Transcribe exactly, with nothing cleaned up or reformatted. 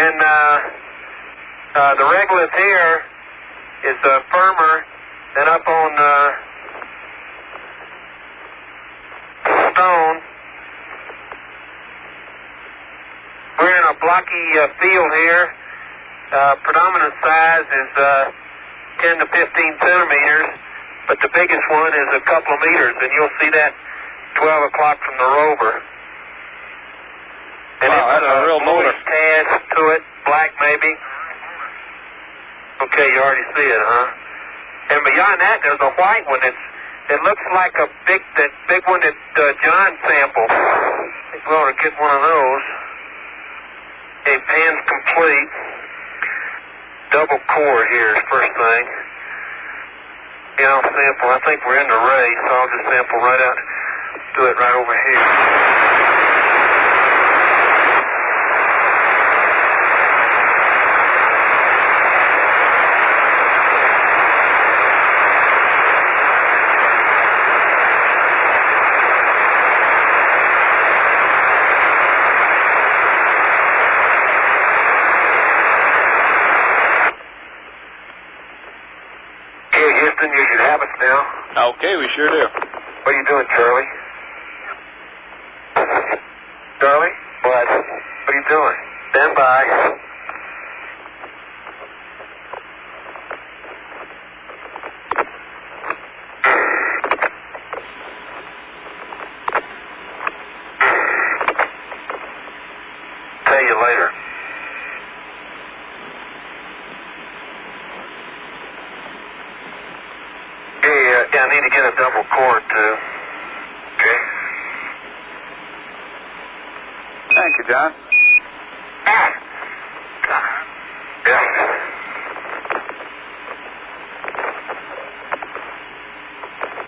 And uh, uh, the regolith here is uh, firmer than up on uh, stone. We're in a blocky uh, field here. Uh, predominant size is uh, ten to fifteen centimeters, but the biggest one is a couple of meters, and you'll see that twelve o'clock from the rover. And wow, it's that's a uh, real motor. Tad to it, black maybe. Okay, you already see it, huh? And beyond that, there's a white one. It's it looks like a big that big one that uh, John sampled. I think we ought to get one of those. Okay, pan's complete. Double core here is first thing. Yeah, I'll sample. I think we're in the race, so I'll just sample right out. Do it right over here. You should have us now. Okay, we sure do. What are you doing, Charlie? Charlie? What? What are you doing? Stand by. Tell you later. Yeah, I need to get a double cord, too. Okay. Thank you, John.